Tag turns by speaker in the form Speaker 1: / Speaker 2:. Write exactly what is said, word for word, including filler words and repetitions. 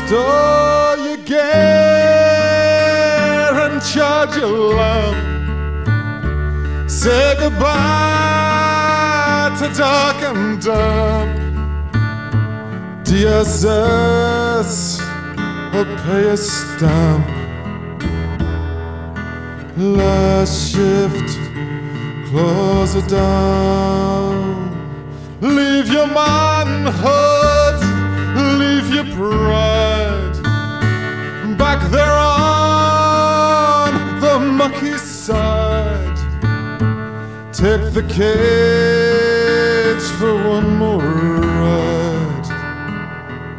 Speaker 1: Store your gear and charge your lamp. Say goodbye to dark and damp. D S S will pay a stamp. Last shift, close it down. Leave your manhood, leave your pride back there on the mucky side. Take the cage for one more